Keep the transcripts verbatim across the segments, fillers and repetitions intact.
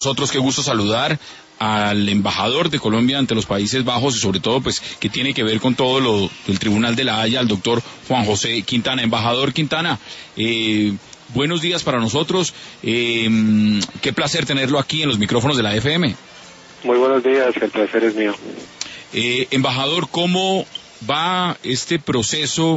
Nosotros, qué gusto saludar al embajador de Colombia ante los Países Bajos y sobre todo pues que tiene que ver con todo lo del Tribunal de la Haya, el doctor Juan José Quintana. Embajador Quintana, eh, buenos días para nosotros, eh, qué placer tenerlo aquí en los micrófonos de la F M. Muy buenos días, el placer es mío. Eh, embajador, ¿cómo va este proceso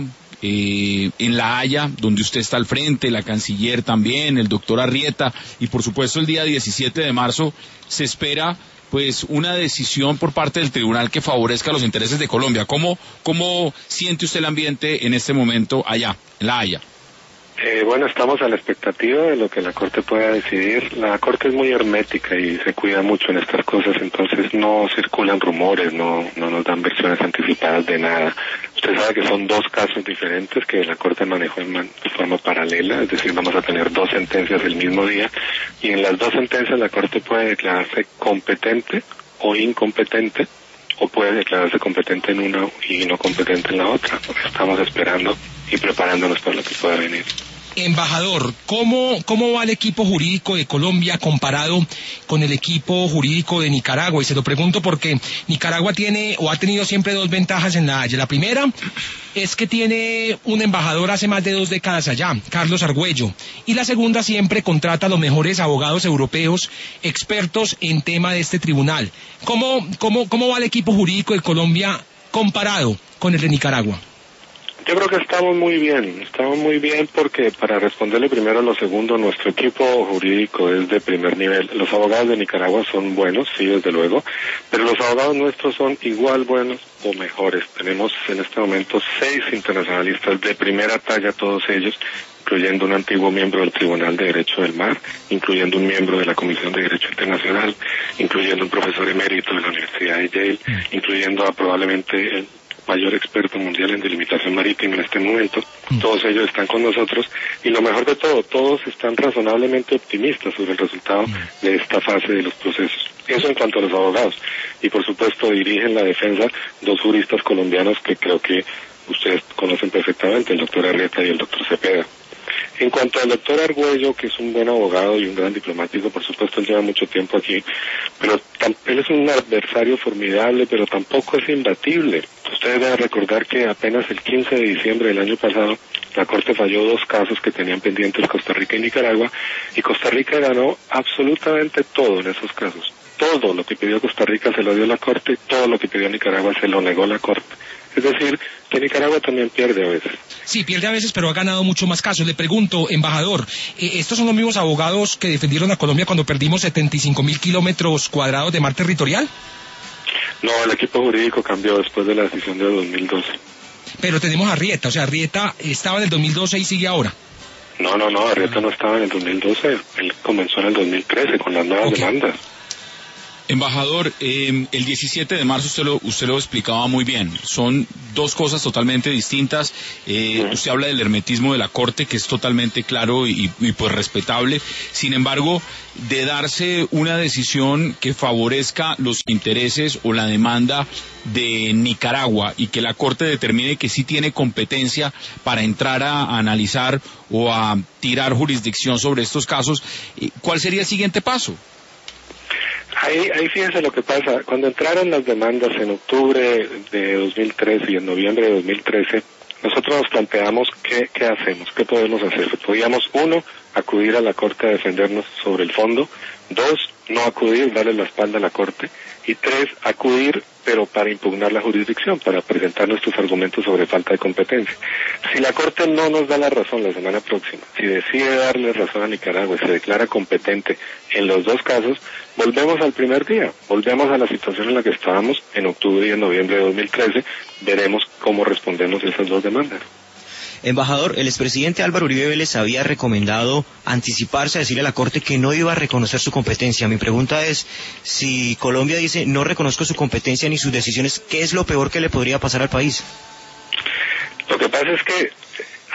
Eh, en La Haya, donde usted está al frente, la canciller también, el doctor Arrieta, y por supuesto el día diecisiete de marzo se espera pues una decisión por parte del tribunal que favorezca los intereses de Colombia? ¿Cómo, cómo siente usted el ambiente en este momento allá, en La Haya? Eh, bueno, estamos a la expectativa de lo que la Corte pueda decidir. La Corte es muy hermética y se cuida mucho en estas cosas, entonces no circulan rumores, no, no nos dan versiones anticipadas de nada. Usted sabe que son dos casos diferentes que la Corte manejó en man- de forma paralela, es decir, vamos a tener dos sentencias el mismo día, y en las dos sentencias la Corte puede declararse competente o incompetente, o puede declararse competente en una y no competente en la otra. Estamos esperando y preparándonos para lo que pueda venir. Embajador, ¿cómo, ¿cómo va el equipo jurídico de Colombia comparado con el equipo jurídico de Nicaragua? Y se lo pregunto porque Nicaragua tiene o ha tenido siempre dos ventajas en La Haya. La primera es que tiene un embajador hace más de dos décadas allá, Carlos Argüello. Y la segunda, siempre contrata a los mejores abogados europeos expertos en tema de este tribunal. ¿Cómo, cómo, cómo va el equipo jurídico de Colombia comparado con el de Nicaragua? Yo creo que estamos muy bien, estamos muy bien porque, para responderle primero a lo segundo, nuestro equipo jurídico es de primer nivel. Los abogados de Nicaragua son buenos, sí, desde luego, pero los abogados nuestros son igual buenos o mejores. Tenemos en este momento seis internacionalistas de primera talla, todos ellos, incluyendo un antiguo miembro del Tribunal de Derecho del Mar, incluyendo un miembro de la Comisión de Derecho Internacional, incluyendo un profesor emérito de la Universidad de Yale, incluyendo a probablemente el mayor experto mundial en delimitación marítima en este momento. Todos ellos están con nosotros y lo mejor de todo, todos están razonablemente optimistas sobre el resultado de esta fase de los procesos. Eso en cuanto a los abogados. Y por supuesto dirigen la defensa dos juristas colombianos que creo que ustedes conocen perfectamente, el doctor Arrieta y el doctor Cepeda. En cuanto al doctor Argüello, que es un buen abogado y un gran diplomático, por supuesto él lleva mucho tiempo aquí, pero él es un adversario formidable, pero tampoco es imbatible. Ustedes deben recordar que apenas el quince de diciembre del año pasado la Corte falló dos casos que tenían pendientes Costa Rica y Nicaragua, y Costa Rica ganó absolutamente todo en esos casos. Todo lo que pidió Costa Rica se lo dio la Corte, todo lo que pidió Nicaragua se lo negó la Corte. Es decir, que Nicaragua también pierde a veces. Sí, pierde a veces, pero ha ganado mucho más casos. Le pregunto, embajador, eh, ¿estos son los mismos abogados que defendieron a Colombia cuando perdimos setenta y cinco mil kilómetros cuadrados de mar territorial? No, el equipo jurídico cambió después de la decisión de dos mil doce. Pero tenemos a Arrieta, o sea, Arrieta estaba en el dos mil doce y sigue ahora. No, no, no, Arrieta no estaba en el dos mil doce, él comenzó en el dos mil trece con las nuevas okay. demandas. Embajador, eh, el diecisiete de marzo usted lo, usted lo explicaba muy bien, son dos cosas totalmente distintas. Eh, uh-huh. Usted habla del hermetismo de la Corte, que es totalmente claro y, y pues respetable. Sin embargo, de darse una decisión que favorezca los intereses o la demanda de Nicaragua y que la Corte determine que sí tiene competencia para entrar a, a analizar o a tirar jurisdicción sobre estos casos, ¿cuál sería el siguiente paso? Ahí, ahí fíjense lo que pasa. Cuando entraron las demandas en octubre de dos mil trece y en noviembre de dos mil trece, nosotros nos planteamos qué, qué hacemos, qué podemos hacer. Podíamos, uno, acudir a la Corte a defendernos sobre el fondo; dos, no acudir, darle la espalda a la Corte; y tres, acudir, pero para impugnar la jurisdicción, para presentar nuestros argumentos sobre falta de competencia. Si la Corte no nos da la razón la semana próxima, si decide darle razón a Nicaragua y se declara competente en los dos casos, volvemos al primer día, volvemos a la situación en la que estábamos en octubre y en noviembre de dos mil trece, veremos cómo respondemos a esas dos demandas. Embajador, el expresidente Álvaro Uribe Vélez había recomendado anticiparse a decirle a la Corte que no iba a reconocer su competencia. Mi pregunta es, si Colombia dice no reconozco su competencia ni sus decisiones, ¿qué es lo peor que le podría pasar al país? Lo que pasa es que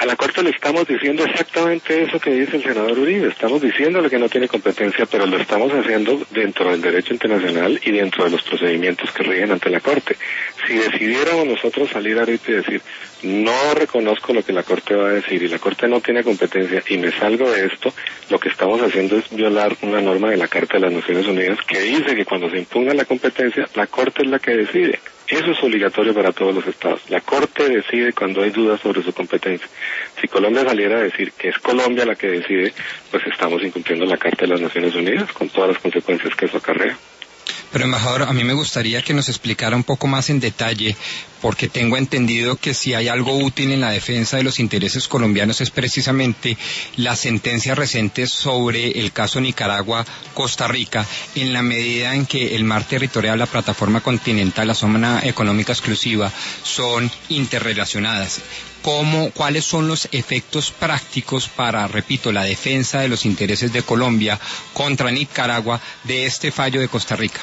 A la Corte le estamos diciendo exactamente eso que dice el senador Uribe. Estamos diciéndole que no tiene competencia, pero lo estamos haciendo dentro del derecho internacional y dentro de los procedimientos que rigen ante la Corte. Si decidiéramos nosotros salir ahorita y decir, no reconozco lo que la Corte va a decir y la Corte no tiene competencia y me salgo de esto, lo que estamos haciendo es violar una norma de la Carta de las Naciones Unidas que dice que cuando se impugna la competencia, la Corte es la que decide. Eso es obligatorio para todos los estados. La Corte decide cuando hay dudas sobre su competencia. Si Colombia saliera a decir que es Colombia la que decide, pues estamos incumpliendo la Carta de las Naciones Unidas con todas las consecuencias que eso acarrea. Pero, embajador, a mí me gustaría que nos explicara un poco más en detalle, porque tengo entendido que si hay algo útil en la defensa de los intereses colombianos es precisamente las sentencias recientes sobre el caso Nicaragua-Costa Rica, en la medida en que el mar territorial, la plataforma continental, la zona económica exclusiva, son interrelacionadas. ¿Cómo, cuáles son los efectos prácticos para, repito, la defensa de los intereses de Colombia contra Nicaragua de este fallo de Costa Rica?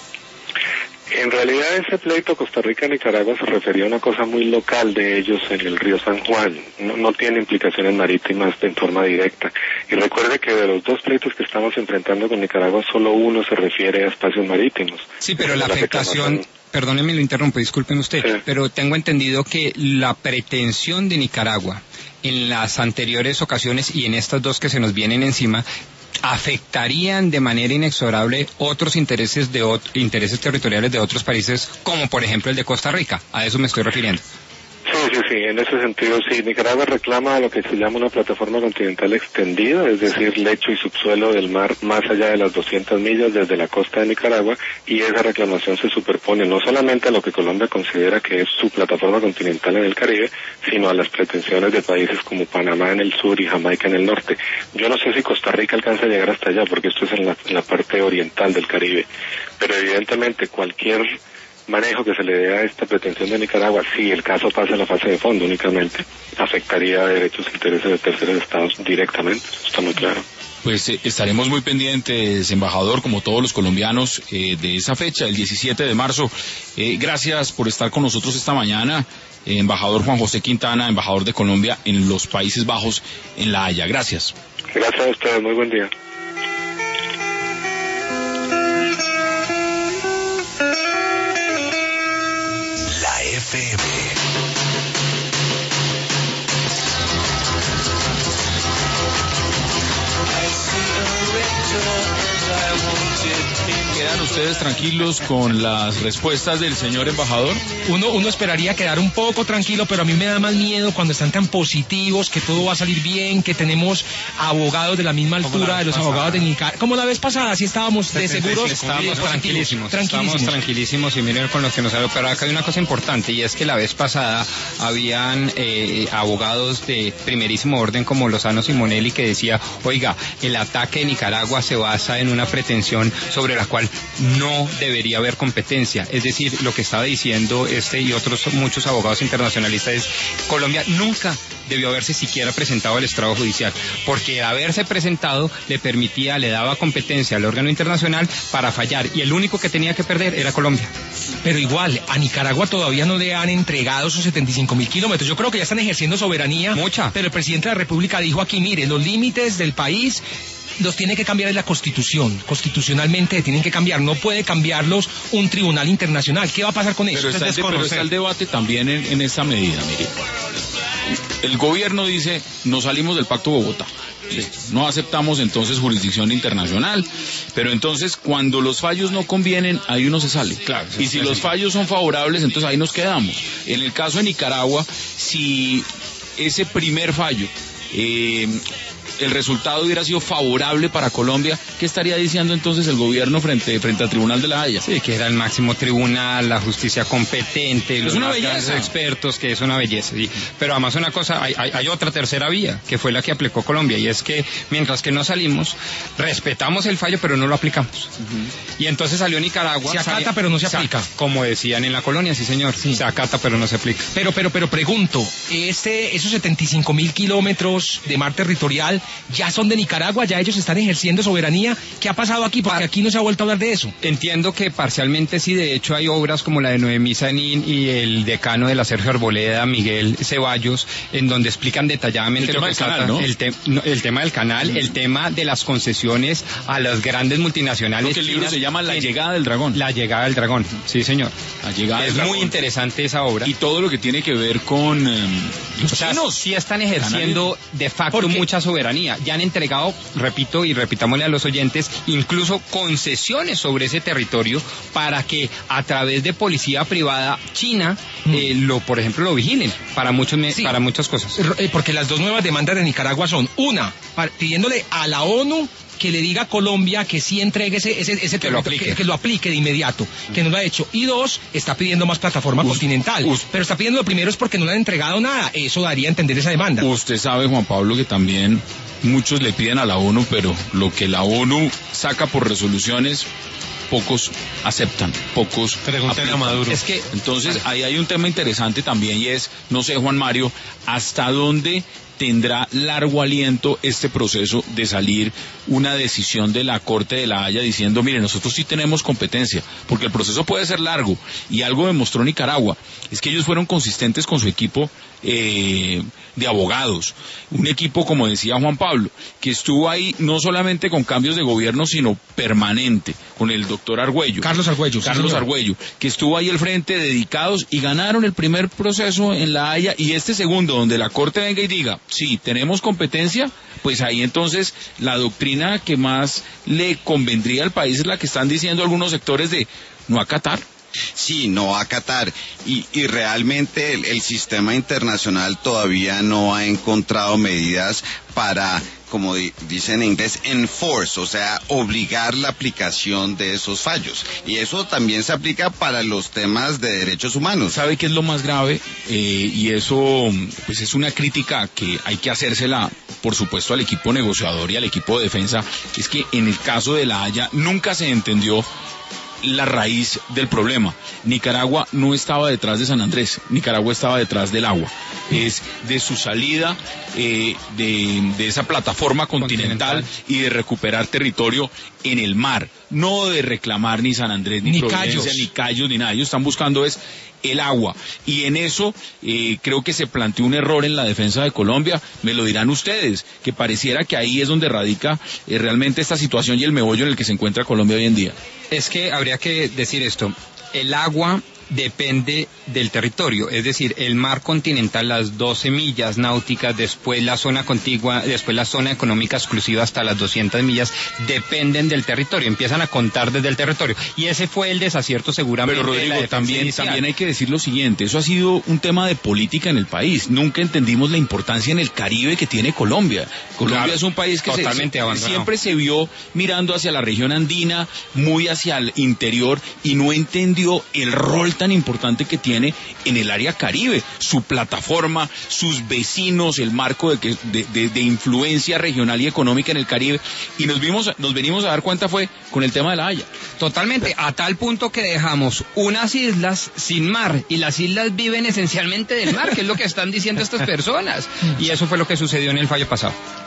En realidad ese pleito Costa Rica-Nicaragua se refería a una cosa muy local de ellos en el río San Juan, no, no tiene implicaciones marítimas en forma directa. Y recuerde que de los dos pleitos que estamos enfrentando con Nicaragua, solo uno se refiere a espacios marítimos. Sí, pero la, la afectación... Perdóneme, lo interrumpo, disculpen usted, sí. Pero tengo entendido que la pretensión de Nicaragua en las anteriores ocasiones y en estas dos que se nos vienen encima afectarían de manera inexorable otros intereses de ot- intereses territoriales de otros países, como por ejemplo el de Costa Rica. A eso me estoy refiriendo. Sí, sí, sí, en ese sentido sí. Nicaragua reclama lo que se llama una plataforma continental extendida, es decir, lecho y subsuelo del mar más allá de las doscientas millas desde la costa de Nicaragua, y esa reclamación se superpone no solamente a lo que Colombia considera que es su plataforma continental en el Caribe, sino a las pretensiones de países como Panamá en el sur y Jamaica en el norte. Yo no sé si Costa Rica alcanza a llegar hasta allá, porque esto es en la, en la parte oriental del Caribe, pero evidentemente cualquier manejo que se le dé a esta pretensión de Nicaragua, si el caso pasa a la fase de fondo únicamente, afectaría a derechos e intereses de terceros estados directamente, eso está muy claro. Pues eh, estaremos muy pendientes, embajador, como todos los colombianos, eh, de esa fecha, el diecisiete de marzo. Eh, gracias por estar con nosotros esta mañana, eh, embajador Juan José Quintana, embajador de Colombia en los Países Bajos, en La Haya. Gracias. Gracias a ustedes, muy buen día. F M. ¿Quedan ustedes tranquilos con las respuestas del señor embajador? Uno, uno esperaría quedar un poco tranquilo, pero a mí me da más miedo cuando están tan positivos, que todo va a salir bien, que tenemos abogados de la misma altura de los pasada. abogados de Nicaragua. Como la vez pasada, sí estábamos de seguros. Estábamos tranquilísimos, tranquilísimos. Estábamos tranquilísimos y miren con los que nos hablo. Pero acá hay una cosa importante, y es que la vez pasada habían eh, abogados de primerísimo orden como Lozano Simonelli que decía, oiga, el ataque de Nicaragua se basa en una pretensión sobre la cual no debería haber competencia. Es decir, lo que estaba diciendo este y otros muchos abogados internacionalistas es, Colombia nunca debió haberse siquiera presentado al estrado judicial, porque haberse presentado le permitía, le daba competencia al órgano internacional para fallar, y el único que tenía que perder era Colombia. Pero igual, a Nicaragua todavía no le han entregado sus setenta y cinco mil kilómetros. Yo creo que ya están ejerciendo soberanía. Mucha. Pero el presidente de la República dijo aquí, mire, los límites del país los tiene que cambiar en la Constitución. Constitucionalmente tienen que cambiar, no puede cambiarlos un tribunal internacional. ¿Qué va a pasar con eso? Pero está, el, pero está el debate también en, en esa medida, mire. El gobierno dice, no salimos del Pacto Bogotá. Sí. No aceptamos entonces jurisdicción internacional, pero entonces cuando los fallos no convienen, ahí uno se sale. Claro, y si los fallos son favorables, entonces ahí nos quedamos. En el caso de Nicaragua, si ese primer fallo, eh, el resultado hubiera sido favorable para Colombia, ¿qué estaría diciendo entonces el gobierno frente, frente al Tribunal de la Haya? Sí, que era el máximo tribunal, la justicia competente, es los una más belleza. expertos, que es una belleza. Sí. Pero además una cosa, hay, hay, hay otra tercera vía, que fue la que aplicó Colombia, y es que mientras que no salimos, respetamos el fallo, pero no lo aplicamos. Uh-huh. Y entonces salió Nicaragua. Se acata, salía, pero no se aplica. Como decían en la colonia, sí señor, sí. Se acata, pero no se aplica. Pero, pero, pero pregunto, este, esos setenta y cinco mil kilómetros de mar territorial, ya son de Nicaragua, ya ellos están ejerciendo soberanía. ¿Qué ha pasado aquí? Porque aquí no se ha vuelto a hablar de eso. Entiendo que parcialmente sí, de hecho hay obras como la de Noemí Sanín y el decano de la Sergio Arboleda, Miguel Ceballos, en donde explican detalladamente el lo tema que del trata, canal, ¿no? el, te, no, el tema del canal, mm. el tema de las concesiones a las grandes multinacionales. Creo que el libro chinas, se llama La llegada del dragón. La llegada del dragón, sí señor. La llegada es del muy dragón. interesante esa obra. Y todo lo que tiene que ver con eh, los o sea, chinos. Sí están ejerciendo de facto mucha soberanía. Ya han entregado, repito y repitámosle a los oyentes, incluso concesiones sobre ese territorio para que a través de policía privada china, mm. eh, lo por ejemplo lo vigilen para muchos sí. para muchas cosas. Porque las dos nuevas demandas de Nicaragua son, una, pidiéndole a la ONU que le diga a Colombia que sí entregue ese, ese, ese que, lo aplique. Que, que lo aplique de inmediato, que no lo ha hecho. Y dos, está pidiendo más plataforma Us, continental. Us, pero está pidiendo lo primero es porque no le han entregado nada. Eso daría a entender esa demanda. Usted sabe, Juan Pablo, que también muchos le piden a la ONU, pero lo que la ONU saca por resoluciones, pocos aceptan, pocos Pregúntale a Maduro. Es que, entonces, ahí hay un tema interesante también y es, no sé, Juan Mario, hasta dónde tendrá largo aliento este proceso de salir una decisión de la Corte de la Haya diciendo, mire, nosotros sí tenemos competencia, porque el proceso puede ser largo, y algo demostró Nicaragua, es que ellos fueron consistentes con su equipo eh, de abogados, un equipo, como decía Juan Pablo, que estuvo ahí no solamente con cambios de gobierno, sino permanente, con el doctor Argüello. Carlos Argüello. Carlos sí, Argüello, que estuvo ahí al frente, dedicados, y ganaron el primer proceso en la Haya, y este segundo, donde la Corte venga y diga, sí, tenemos competencia, pues ahí entonces la doctrina que más le convendría al país es la que están diciendo algunos sectores de no acatar. Sí, no acatar. Y, y realmente el, el sistema internacional todavía no ha encontrado medidas para, como di, dice en inglés, enforce, o sea, obligar la aplicación de esos fallos. Y eso también se aplica para los temas de derechos humanos. ¿Sabe qué es lo más grave? Eh, y eso, pues es una crítica que hay que hacérsela, por supuesto, al equipo negociador y al equipo de defensa, es que en el caso de la Haya nunca se entendió la raíz del problema. Nicaragua no estaba detrás de San Andrés, Nicaragua estaba detrás del agua, es de su salida eh, de, de esa plataforma continental, continental y de recuperar territorio en el mar, no de reclamar ni San Andrés, ni, ni Providencia, Cayos. ni Cayos, ni nada. Ellos están buscando es el agua, y en eso eh, creo que se planteó un error en la defensa de Colombia. Me lo dirán ustedes, que pareciera que ahí es donde radica eh, realmente esta situación y el meollo en el que se encuentra Colombia hoy en día. Es que habría que decir esto, el agua depende del territorio, es decir, el mar continental, las doce millas náuticas, después la zona contigua, después la zona económica exclusiva hasta las doscientas millas, dependen del territorio, empiezan a contar desde el territorio, y ese fue el desacierto seguramente. Pero Rodrigo, también, también hay que decir lo siguiente, eso ha sido un tema de política en el país, nunca entendimos la importancia en el Caribe que tiene Colombia. Colombia claro, es un país que totalmente se, siempre se vio mirando hacia la región andina, muy hacia el interior, y no entendió el rol tan importante que tiene en el área Caribe, su plataforma, sus vecinos, el marco de, de, de, de influencia regional y económica en el Caribe, y nos vimos, nos venimos a dar cuenta fue con el tema de la Haya. Totalmente, a tal punto que dejamos unas islas sin mar, y las islas viven esencialmente del mar, que es lo que están diciendo estas personas, y eso fue lo que sucedió en el fallo pasado.